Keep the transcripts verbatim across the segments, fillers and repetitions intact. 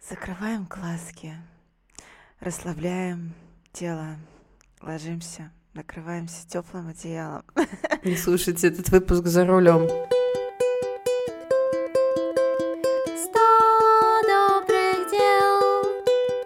Закрываем глазки, расслабляем тело, ложимся, накрываемся теплым одеялом. Не слушайте этот выпуск за рулем. Сто добрых дел,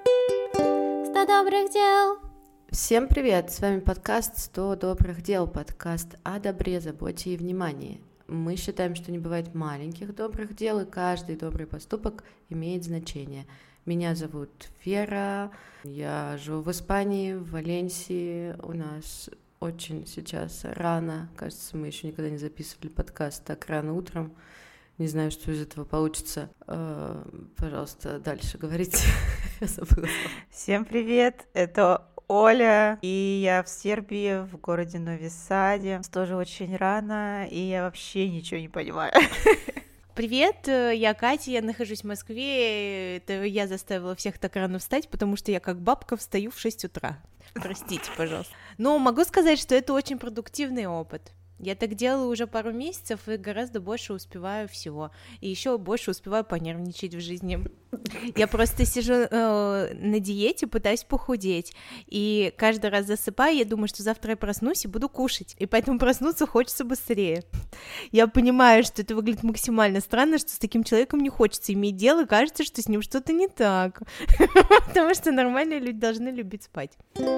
сто добрых дел. Всем привет, с вами подкаст «сто добрых дел», подкаст о добре, заботе и внимании. Мы считаем, что не бывает маленьких добрых дел, и каждый добрый поступок имеет значение. Меня зовут Вера, я живу в Испании, в Валенсии. У нас очень сейчас рано, кажется, мы еще никогда не записывали подкаст так рано утром. Не знаю, что из этого получится. Пожалуйста, дальше говорите. Я забыла. Всем привет, это Оля, и я в Сербии, в городе Нови Саде. Тоже очень рано, и я вообще ничего не понимаю. Привет, я Катя, я нахожусь в Москве. Это я заставила всех так рано встать, потому что я как бабка встаю в шесть утра. Простите, пожалуйста. Но могу сказать, что это очень продуктивный опыт. Я так делаю уже пару месяцев и гораздо больше успеваю всего. И еще больше успеваю понервничать в жизни. Я просто сижу э, на диете, пытаюсь похудеть. И каждый раз засыпаю, я думаю, что завтра я проснусь и буду кушать. И поэтому проснуться хочется быстрее. Я понимаю, что это выглядит максимально странно, что с таким человеком не хочется иметь дело, кажется, что с ним что-то не так. Потому что нормальные люди должны любить спать.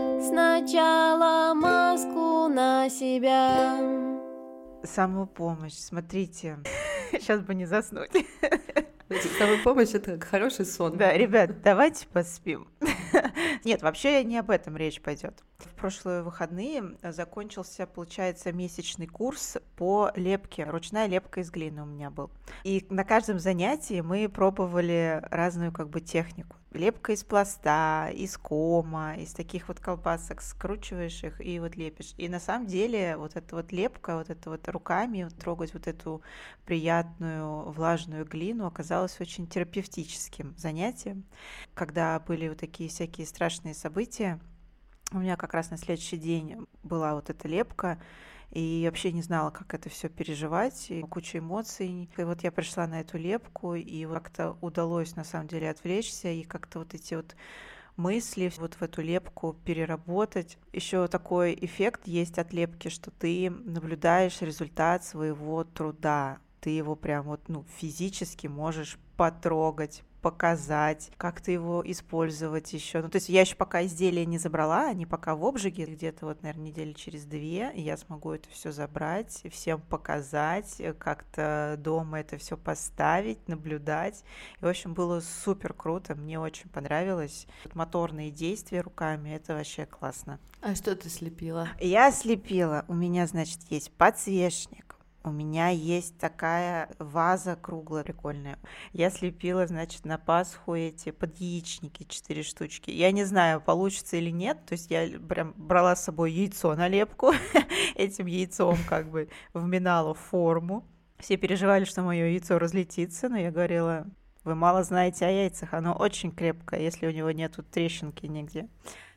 Сначала маску на себя. Самопомощь, смотрите, сейчас бы не заснуть. Самопомощь — это как хороший сон. Да, ребят, давайте поспим. Нет, вообще не об этом речь пойдет. В прошлые выходные закончился, получается, месячный курс по лепке. Ручная лепка из глины у меня был. И на каждом занятии мы пробовали разную как бы технику. Лепка из пласта, из кома, из таких вот колбасок, скручиваешь их и вот лепишь. И на самом деле вот эта вот лепка, вот это вот руками вот трогать вот эту приятную влажную глину оказалось очень терапевтическим занятием. Когда были вот такие всякие страшные события, у меня как раз на следующий день была вот эта лепка, и вообще не знала, как это все переживать, и куча эмоций. И вот я пришла на эту лепку, и как-то удалось на самом деле отвлечься, и как-то вот эти вот мысли вот в эту лепку переработать. Еще такой эффект есть от лепки, что ты наблюдаешь результат своего труда. Ты его прям вот, ну, физически можешь потрогать, показать, как ты его использовать еще. Ну, то есть я еще пока изделия не забрала, они пока в обжиге, где-то вот, наверное, недели через две, и я смогу это все забрать, всем показать, как-то дома это все поставить, наблюдать. И, в общем, было супер круто, мне очень понравилось. Моторные действия руками, это вообще классно. А что ты слепила? Я слепила, у меня, значит, есть подсвечник. У меня есть такая ваза круглая, прикольная. Я слепила, значит, на Пасху эти подъяичники, четыре штучки. Я не знаю, получится или нет. То есть я прям брала с собой яйцо на лепку. Этим яйцом как бы вминала в форму. Все переживали, что мое яйцо разлетится, но я говорила, вы мало знаете о яйцах. Оно очень крепкое, если у него нету трещинки нигде.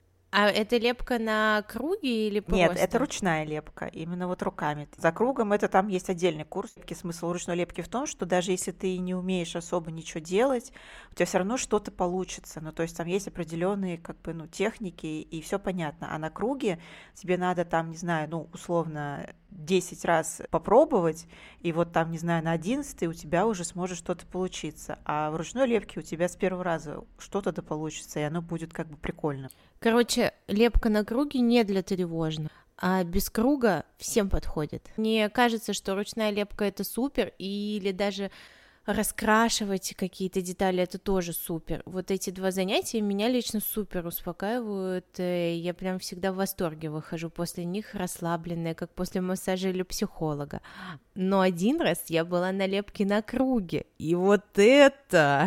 А это лепка на круге или просто? Нет, это ручная лепка, именно вот руками. За кругом это там есть отдельный курс. Смысл ручной лепки в том, что даже если ты не умеешь особо ничего делать, у тебя все равно что-то получится. Ну, то есть там есть определенные как бы, ну, техники, и все понятно. А на круге тебе надо там, не знаю, ну, условно, десять раз попробовать, и вот там, не знаю, на одиннадцатый у тебя уже сможет что-то получиться. А в ручной лепке у тебя с первого раза что-то да получится, и оно будет как бы прикольно. Короче, лепка на круге не для тревожных, а без круга всем подходит. Мне кажется, что ручная лепка — это супер, или даже раскрашивать какие-то детали — это тоже супер. Вот эти два занятия меня лично супер успокаивают, я прям всегда в восторге выхожу после них, расслабленная, как после массажа или психолога. Но один раз я была на лепке на круге, и вот это,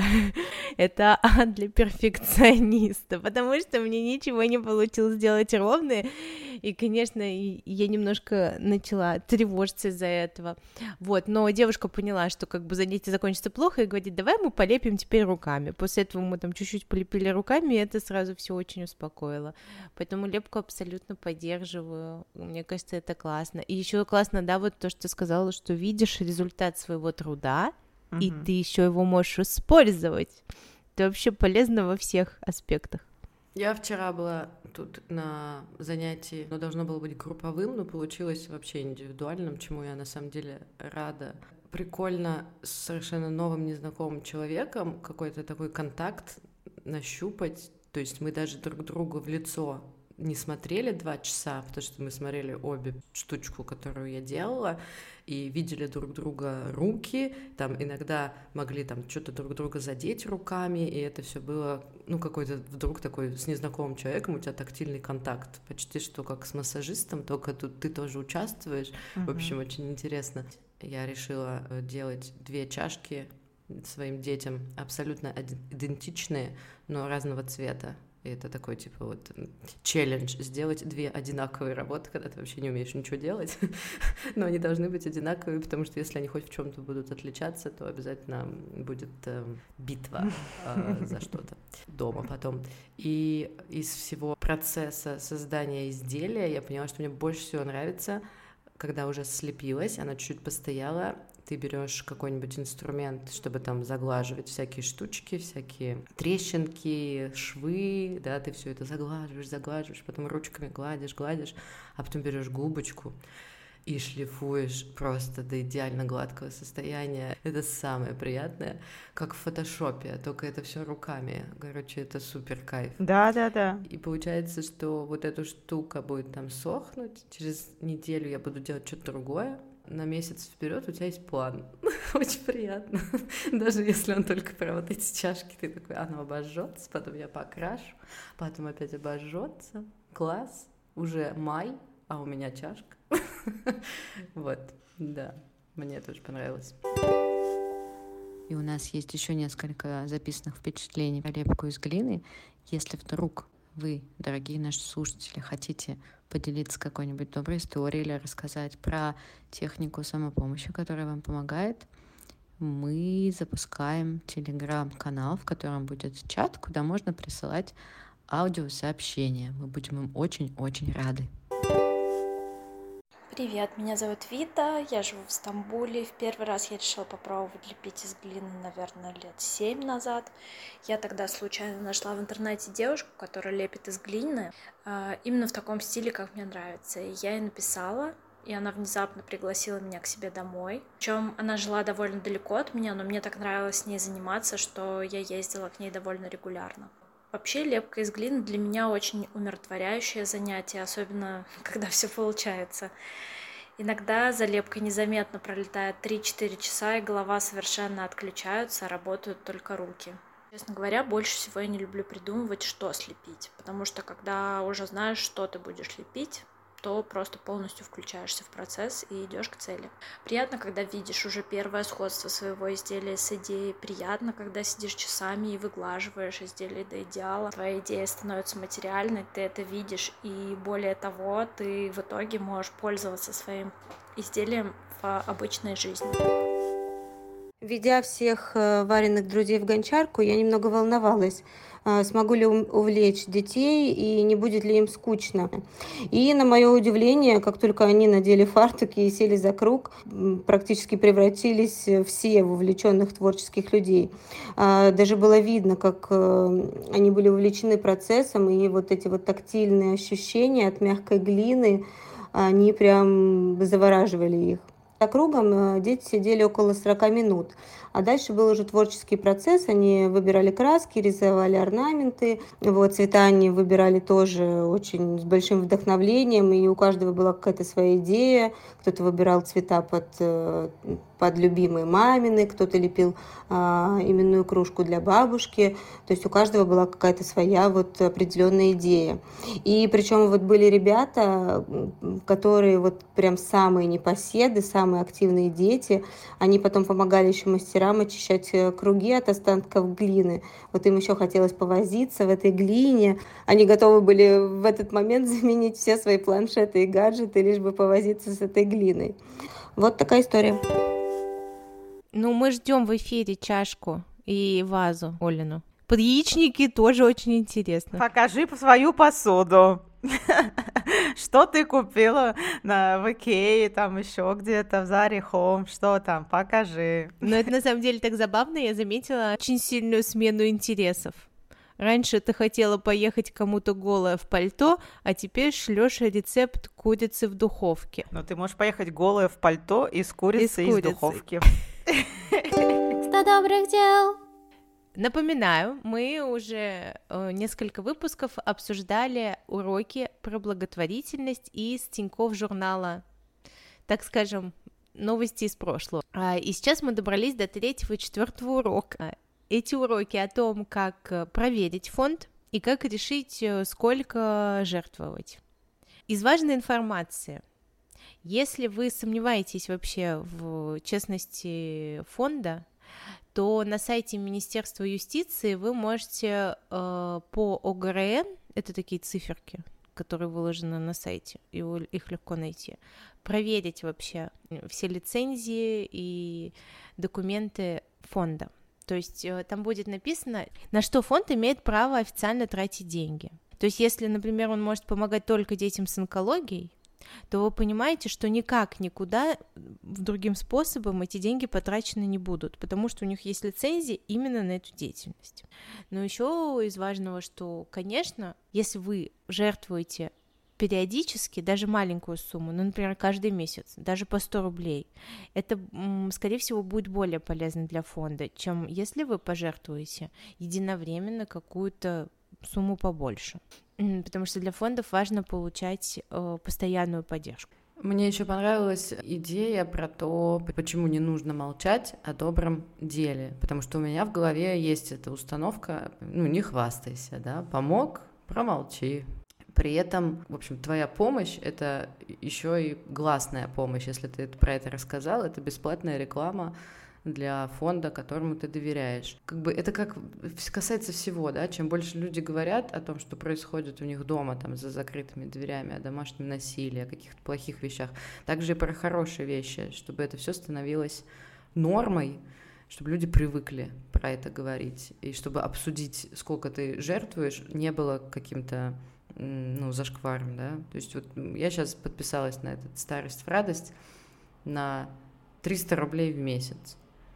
это ад для перфекциониста, потому что мне ничего не получилось сделать ровно, и, конечно, я немножко начала тревожиться из-за этого. Вот, но девушка поняла, что как бы занятие закончится плохо, и говорит, давай мы полепим теперь руками. После этого мы там чуть-чуть полепили руками, и это сразу все очень успокоило. Поэтому лепку абсолютно поддерживаю. Мне кажется, это классно. И еще классно, да, вот то, что ты сказала, что видишь результат своего труда, mm-hmm. и ты еще его можешь использовать. Это вообще полезно во всех аспектах. Я вчера была тут на занятии, но должно было быть групповым, но получилось вообще индивидуальным, чему я на самом деле рада. Прикольно с совершенно новым незнакомым человеком какой-то такой контакт нащупать. То есть мы даже друг другу в лицо не смотрели два часа, потому что мы смотрели обе штучку, которую я делала, и видели друг друга руки, там иногда могли там что-то друг друга задеть руками, и это все было, ну, какой-то вдруг такой с незнакомым человеком у тебя тактильный контакт, почти что как с массажистом, только тут ты тоже участвуешь. Uh-huh. В общем, очень интересно. Я решила делать две чашки своим детям абсолютно идентичные, но разного цвета. И это такой, типа, вот челлендж, сделать две одинаковые работы, когда ты вообще не умеешь ничего делать, но они должны быть одинаковые, потому что если они хоть в чем-то будут отличаться, то обязательно будет э, битва э, за что-то дома потом. И из всего процесса создания изделия я поняла, что мне больше всего нравится, когда уже слепилась, она чуть-чуть постояла, ты берешь какой-нибудь инструмент, чтобы там заглаживать всякие штучки, всякие трещинки, швы, да, ты все это заглаживаешь, заглаживаешь, потом ручками гладишь, гладишь, а потом берешь губочку и шлифуешь просто до идеально гладкого состояния. Это самое приятное, как в фотошопе, только это все руками. Короче, это супер кайф. Да, да, да. И получается, что вот эта штука будет там сохнуть, через неделю я буду делать что-то другое. На месяц вперед у тебя есть план. Очень приятно. Даже если он только про вот эти чашки, ты такой, оно обожжется, потом я покрашу, потом опять обожжется. Класс. Уже май, а у меня чашка. Вот, да. Мне это очень понравилось. И у нас есть еще несколько записанных впечатлений про лепку из глины. Если вдруг вы, дорогие наши слушатели, хотите поделиться какой-нибудь доброй историей или рассказать про технику самопомощи, которая вам помогает, мы запускаем телеграм-канал, в котором будет чат, куда можно присылать аудиосообщения. Мы будем им очень-очень рады. Привет, меня зовут Вита, я живу в Стамбуле. В первый раз я решила попробовать лепить из глины, наверное, лет семь назад. Я тогда случайно нашла в интернете девушку, которая лепит из глины, именно в таком стиле, как мне нравится. И я ей написала, и она внезапно пригласила меня к себе домой. Причем она жила довольно далеко от меня, но мне так нравилось с ней заниматься, что я ездила к ней довольно регулярно. Вообще лепка из глины для меня очень умиротворяющее занятие, особенно когда все получается. Иногда за лепкой незаметно пролетает три-четыре часа, и голова совершенно отключаются, а работают только руки. Честно говоря, больше всего я не люблю придумывать, что слепить, потому что когда уже знаешь, что ты будешь лепить, то просто полностью включаешься в процесс и идешь к цели. Приятно, когда видишь уже первое сходство своего изделия с идеей. Приятно, когда сидишь часами и выглаживаешь изделие до идеала. Твоя идея становится материальной, ты это видишь, и более того, ты в итоге можешь пользоваться своим изделием в обычной жизни. Ведя всех Вариных друзей в гончарку, я немного волновалась, смогу ли увлечь детей и не будет ли им скучно. И, на мое удивление, как только они надели фартуки и сели за круг, практически превратились все в увлеченных творческих людей. Даже было видно, как они были увлечены процессом, и вот эти вот тактильные ощущения от мягкой глины, они прям завораживали их. За кругом дети сидели около сорока минут, а дальше был уже творческий процесс, они выбирали краски, рисовали орнаменты, вот, цвета они выбирали тоже очень с большим вдохновлением, и у каждого была какая-то своя идея, кто-то выбирал цвета под, под любимые мамины, кто-то лепил а, именную кружку для бабушки, то есть у каждого была какая-то своя вот определенная идея. И причем вот были ребята, которые вот прям самые непоседы, самые активные дети, они потом помогали еще мастерам очищать круги от останков глины. Вот им еще хотелось повозиться в этой глине. Они готовы были в этот момент заменить все свои планшеты и гаджеты, лишь бы повозиться с этой глиной. Вот такая история. Ну, мы ждем в эфире чашку и вазу Олину. Под яичники тоже очень интересно. Покажи свою посуду. Что ты купила на в Икее, там еще где-то в Заре Home, что там, покажи. Но это на самом деле так забавно, я заметила очень сильную смену интересов. Раньше ты хотела поехать кому-то голая в пальто, а теперь шлёшь рецепт курицы в духовке. Но ты можешь поехать голая в пальто и с курицей из, курицы. духовки. Сто добрых дел. Напоминаю, мы уже э, несколько выпусков обсуждали уроки про благотворительность из Тинькофф журнала, так скажем, новости из прошлого. А, и сейчас мы добрались до третьего и четвертого урока. Эти уроки о том, как проверить фонд и как решить, сколько жертвовать. Из важной информации. Если вы сомневаетесь вообще в честности фонда, то на сайте Министерства юстиции вы можете э, по О Г Р Н, это такие циферки, которые выложены на сайте, и их легко найти, проверить вообще все лицензии и документы фонда. То есть э, там будет написано, на что фонд имеет право официально тратить деньги. То есть если, например, он может помогать только детям с онкологией, то вы понимаете, что никак никуда другим способом эти деньги потрачены не будут, потому что у них есть лицензии именно на эту деятельность. Но еще из важного, что, конечно, если вы жертвуете периодически, даже маленькую сумму, ну, например, каждый месяц, даже по сто рублей, это, скорее всего, будет более полезно для фонда, чем если вы пожертвуете единовременно какую-то сумму побольше, потому что для фондов важно получать э, постоянную поддержку. Мне еще понравилась идея про то, почему не нужно молчать о добром деле, потому что у меня в голове есть эта установка, ну, не хвастайся, да, помог, промолчи. При этом, в общем, твоя помощь — это еще и гласная помощь, если ты про это рассказал, это бесплатная реклама для фонда, которому ты доверяешь. Как бы это как касается всего, да, чем больше люди говорят о том, что происходит у них дома, там, за закрытыми дверями, о домашнем насилии, о каких-то плохих вещах, также и про хорошие вещи, чтобы это все становилось нормой, чтобы люди привыкли про это говорить, и чтобы обсудить, сколько ты жертвуешь, не было каким-то, ну, зашкваром, да. То есть вот я сейчас подписалась на этот «Старость в радость» на триста рублей в месяц.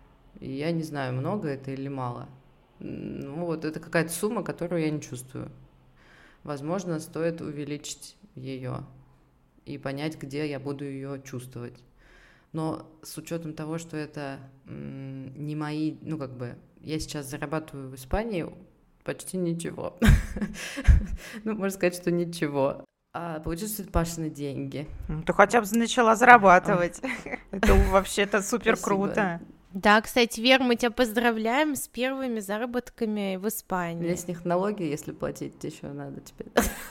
И я не знаю, много это или мало. Ну вот это какая-то сумма, которую я не чувствую. Возможно, стоит увеличить ее и понять, где я буду ее чувствовать. Но с учетом того, что это м- не мои, ну как бы, я сейчас зарабатываю в Испании почти ничего. Ну, можно сказать, что ничего. А получается, это Пашины деньги. Ты хотя бы начала зарабатывать. Это вообще-то супер круто. Да, кстати, Вер, мы тебя поздравляем с первыми заработками в Испании. Мне с них налоги, если платить, еще надо теперь.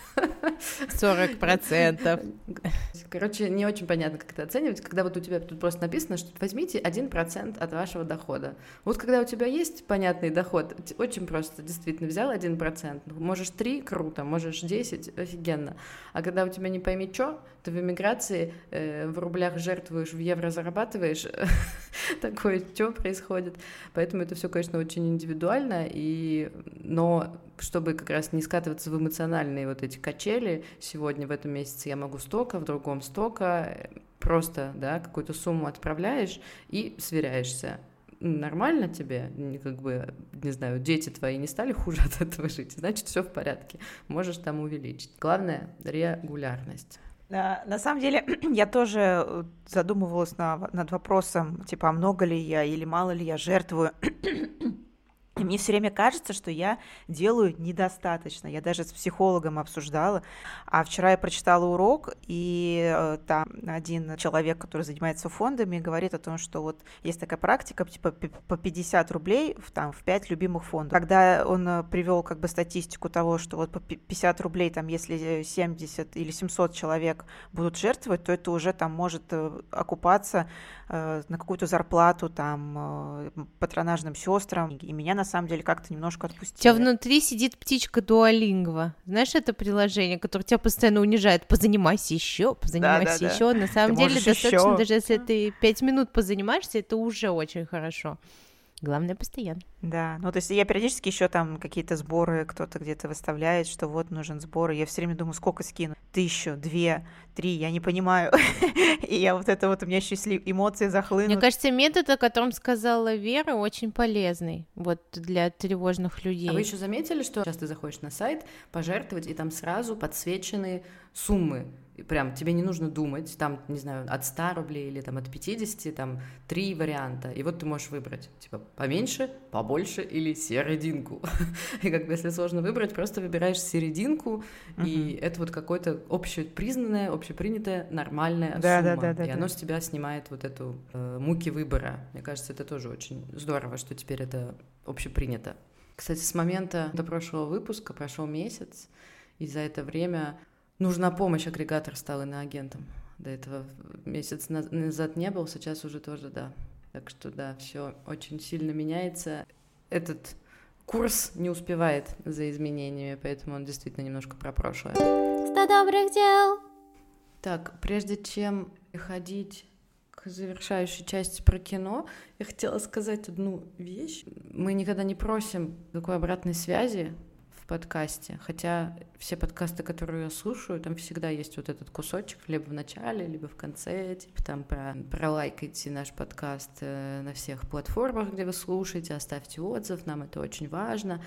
сорок процентов. Короче, не очень понятно, как это оценивать, когда вот у тебя тут просто написано, что возьмите один процент от вашего дохода. Вот когда у тебя есть понятный доход, очень просто, действительно, взял один процент, можешь три, круто, можешь десять, офигенно. А когда у тебя не пойми что, ты в эмиграции э, в рублях жертвуешь, в евро зарабатываешь, такое, что происходит. Поэтому это все, конечно, очень индивидуально, и... но чтобы как раз не скатываться в эмоциональные вот эти качели, сегодня в этом месяце я могу столько, в другом столько, просто, да, какую-то сумму отправляешь и сверяешься. Нормально тебе, как бы, не знаю, дети твои не стали хуже от этого жить, значит, все в порядке, можешь там увеличить. Главное — регулярность. На самом деле, я тоже задумывалась на, над вопросом, типа, а много ли я или мало ли я жертвую. И мне все время кажется, что я делаю недостаточно. Я даже с психологом обсуждала. А вчера я прочитала урок, и э, там один человек, который занимается фондами, говорит о том, что вот есть такая практика, типа по пятьдесят рублей в, там, в пять любимых фондов. Когда он привел как бы статистику того, что вот по пятьдесят рублей, там, если семьдесят или семьсот человек будут жертвовать, то это уже там может окупаться э, на какую-то зарплату там э, патронажным сестрам. И меня на самом деле как-то немножко отпустило. У тебя внутри сидит птичка Дуолингва. Знаешь это приложение, которое тебя постоянно унижает? Позанимайся еще, позанимайся да, да, еще. Да. На самом ты деле достаточно, еще. Даже если ты пять минут позанимаешься, это уже очень хорошо. Главное, постоянно. Да, ну то есть я периодически еще там какие-то сборы, кто-то где-то выставляет, что вот нужен сбор, и я все время думаю, сколько скину? Тысячу, две, три, я не понимаю. И я вот это вот, у меня еще если эмоции захлынут. Мне кажется, метод, о котором сказала Вера, очень полезный вот для тревожных людей. А вы еще заметили, что сейчас ты заходишь на сайт, пожертвовать, и там сразу подсвечены суммы? И прям тебе не нужно думать, там, не знаю, от ста рублей или там от пятидесяти, там три варианта, и вот ты можешь выбрать, типа, поменьше, побольше или серединку. И как бы если сложно выбрать, просто выбираешь серединку, uh-huh. и это вот какое-то общепризнанное, общепринятое, нормальная да, сумма, да, да, да, и да. оно с тебя снимает вот эту э, муки выбора. Мне кажется, это тоже очень здорово, что теперь это общепринято. Кстати, с момента до прошлого выпуска прошел месяц, и за это время нужна помощь, агрегатор стал иноагентом. До этого месяц назад не был, сейчас уже тоже, да. Так что, да, все очень сильно меняется. Этот курс не успевает за изменениями, поэтому он действительно немножко про прошлое. Сто добрых дел. Так, прежде чем переходить к завершающей части про кино, я хотела сказать одну вещь. Мы никогда не просим такой обратной связи в подкасте, хотя все подкасты, которые я слушаю, там всегда есть вот этот кусочек либо в начале, либо в конце, типа там про, пролайкайте наш подкаст э, на всех платформах, где вы слушаете, оставьте отзыв, нам это очень важно.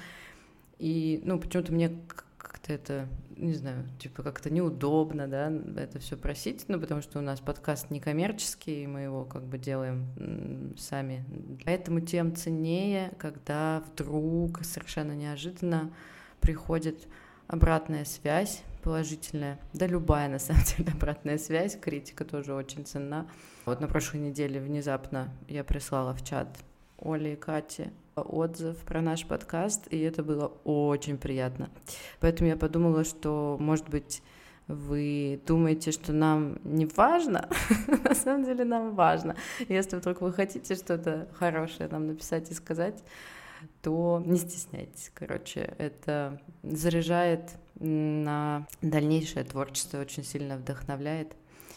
И, ну, почему-то мне как-то это, не знаю, типа как-то неудобно, да, это все просить, ну, потому что у нас подкаст некоммерческий, и мы его как бы делаем м, сами. Поэтому тем ценнее, когда вдруг совершенно неожиданно приходит обратная связь положительная, да любая на самом деле обратная связь, критика тоже очень ценна. Вот на прошлой неделе внезапно я прислала в чат Оле и Кате отзыв про наш подкаст, и это было очень приятно. Поэтому я подумала, что, может быть, вы думаете, что нам не важно? На самом деле нам важно. Если вдруг вы хотите что-то хорошее нам написать и сказать, то не стесняйтесь. Короче, это заряжает на дальнейшее творчество, очень сильно вдохновляет,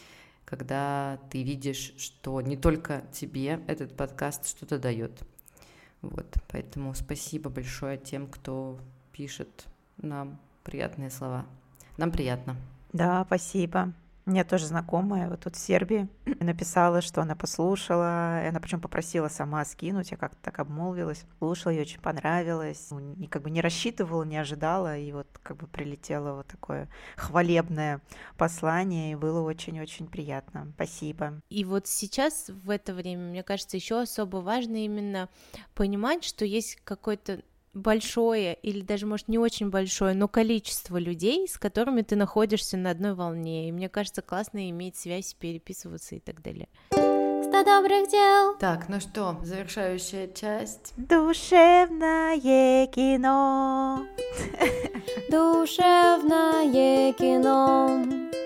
когда ты видишь, что не только тебе этот подкаст что-то дает. Вот, поэтому спасибо большое тем, кто пишет нам приятные слова. Нам приятно. Да, спасибо. У меня тоже знакомая вот тут в Сербии написала, что она послушала, и она причем попросила сама скинуть, я как-то так обмолвилась, слушала, ей очень понравилось, и как бы не рассчитывала, не ожидала, и вот как бы прилетело вот такое хвалебное послание, и было очень-очень приятно. Спасибо. И вот сейчас в это время, мне кажется, еще особо важно именно понимать, что есть какой-то большое или даже, может, не очень большое, но количество людей, с которыми ты находишься на одной волне. И мне кажется, классно иметь связь, переписываться и так далее. Сто добрых дел. Так, ну что, завершающая часть. Душевное кино. Душевное кино.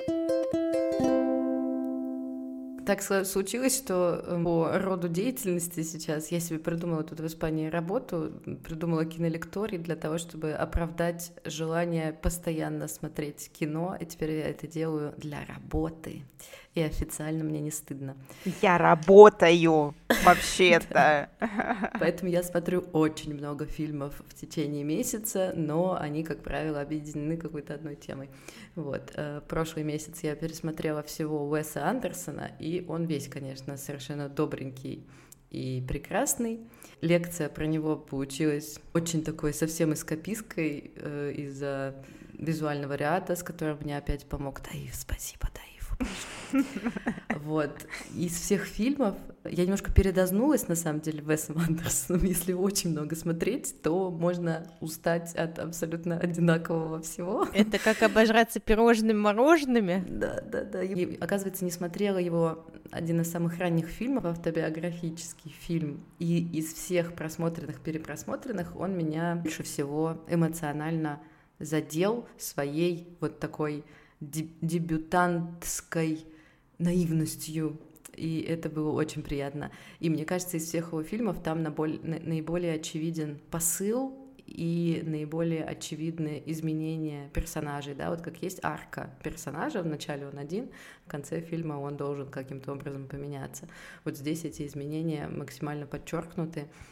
Так случилось, что по роду деятельности сейчас я себе придумала тут в Испании работу, придумала кинолекторий для того, чтобы оправдать желание постоянно смотреть кино, и теперь я это делаю для работы, и официально мне не стыдно. Я работаю, вообще-то. Поэтому я смотрю очень много фильмов в течение месяца, но они, как правило, объединены какой-то одной темой. Вот. Прошлый месяц я пересмотрела всего Уэса Андерсона, и он весь, конечно, совершенно добренький и прекрасный. Лекция про него получилась очень такой совсем эскапистской э, из-за визуального ряда, с которым мне опять помог Таиф. Спасибо, Таиф. Вот. Из всех фильмов я немножко передознулась, на самом деле, Уэсом Андерсоном. Если очень много смотреть, то можно устать от абсолютно одинакового всего. Это как обожраться пирожными мороженными? Да, да, да. И, оказывается, не смотрела его один из самых ранних фильмов, автобиографический фильм. И из всех просмотренных, перепросмотренных он меня больше всего эмоционально задел своей вот такой дебютантской наивностью, и это было очень приятно. И мне кажется, из всех его фильмов там наиболее очевиден посыл и наиболее очевидные изменения персонажей, да, вот как есть арка персонажа, вначале он один, в конце фильма он должен каким-то образом поменяться. Вот здесь эти изменения максимально подчеркнуты,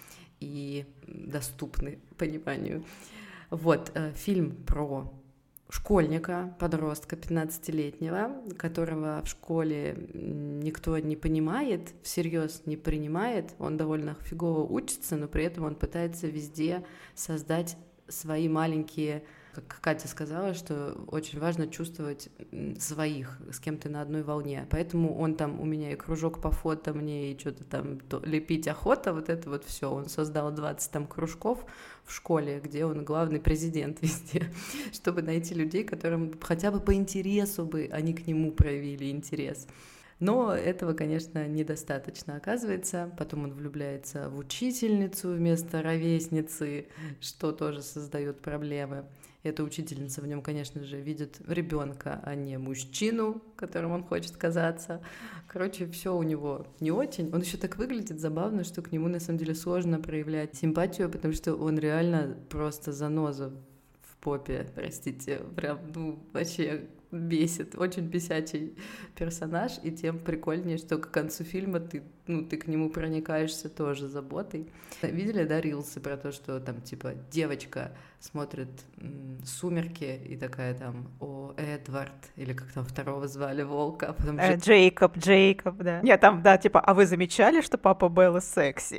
и доступны пониманию. Вот, фильм про школьника, подростка пятнадцатилетнего, которого в школе никто не понимает, всерьез не принимает, он довольно фигово учится, но при этом он пытается везде создать свои маленькие, как Катя сказала, что очень важно чувствовать своих, с кем ты на одной волне. Поэтому он там, у меня и кружок по фото, мне и что-то там то, лепить охота, вот это вот все. Он создал двадцать там кружков в школе, где он главный президент везде, чтобы найти людей, которым хотя бы по интересу бы они к нему проявили интерес. Но этого, конечно, недостаточно оказывается. Потом он влюбляется в учительницу вместо ровесницы, что тоже создает проблемы. Эта учительница в нем, конечно же, видит ребенка, а не мужчину, которым он хочет казаться. Короче, все у него не очень. Он еще так выглядит забавно, что к нему на самом деле сложно проявлять симпатию, потому что он реально просто заноза в попе, простите, прям, ну, вообще бесит. Очень бесячий персонаж, и тем прикольнее, что к концу фильма ты, ну, ты к нему проникаешься тоже заботой. Видели, да, рилсы про то, что там, типа, девочка смотрит м, «Сумерки» и такая там: «О, Эдвард», или как там второго звали, волка, а потом Э, Джейкоб, Джейкоб, да. Нет, там, да, типа, а вы замечали, что папа Беллы секси?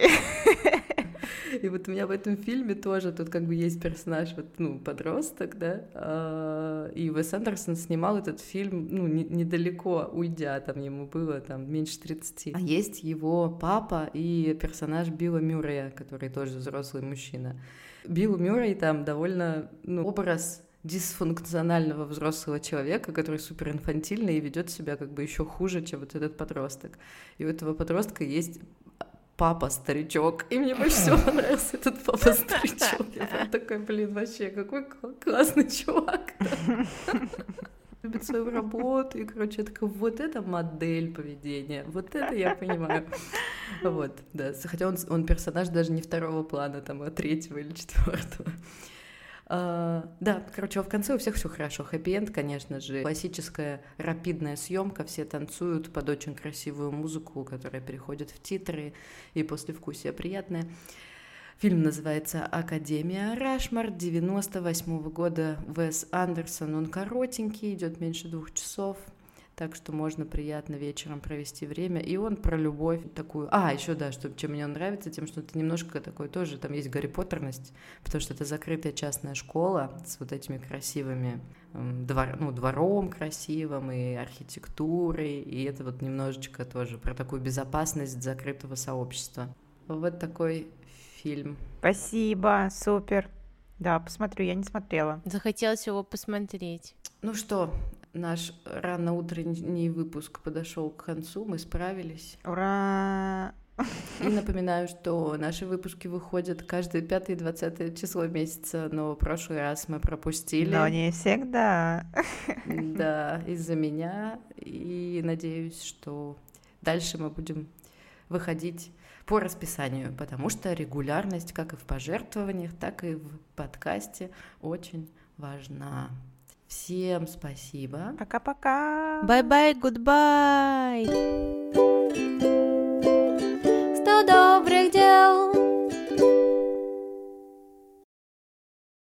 И вот у меня в этом фильме тоже тут как бы есть персонаж, вот, ну, подросток, да, и Уэс Андерсон снимал этот фильм, ну, не, недалеко уйдя, там ему было там меньше тридцати. А есть его папа и персонаж Билла Мюррея, который тоже взрослый мужчина. Билл Мюррей там довольно, ну, образ дисфункционального взрослого человека, который супер инфантильный и ведет себя как бы еще хуже, чем вот этот подросток. И у этого подростка есть папа-старичок, и мне больше всего понравился этот папа-старичок. Я прям такой, блин, вообще, какой классный чувак. Любит свою работу, и, короче, я такая, вот это модель поведения, вот это я понимаю. Вот, да, хотя он, он персонаж даже не второго плана, там, а третьего или четвертого. Uh, да, короче, в конце у всех все хорошо. Хэппи-энд, конечно же, классическая рапидная съемка, все танцуют под очень красивую музыку, которая переходит в титры, и послевкусие приятное. Фильм называется «Академия Рашмор», девяносто восьмого года, Уэс Андерсон. Он коротенький, идет меньше двух часов, так что можно приятно вечером провести время. И он про любовь такую... А, еще да, что, чем мне он нравится, тем, что это немножко такой тоже, там есть Гарри Поттерность, потому что это закрытая частная школа с вот этими красивыми эм, двор, ну, двором красивым и архитектурой, и это вот немножечко тоже про такую безопасность закрытого сообщества. Вот такой фильм. Спасибо, супер. Да, посмотрю, я не смотрела. Захотелось его посмотреть. Ну что, наш рано-утренний выпуск подошел к концу, мы справились. Ура! И напоминаю, что наши выпуски выходят каждое пятое и двадцатое число месяца, но в прошлый раз мы пропустили. Но не всегда. Да, из-за меня. И надеюсь, что дальше мы будем выходить по расписанию, потому что регулярность как и в пожертвованиях, так и в подкасте очень важна. Всем спасибо. Пока-пока. Bye-bye, goodbye.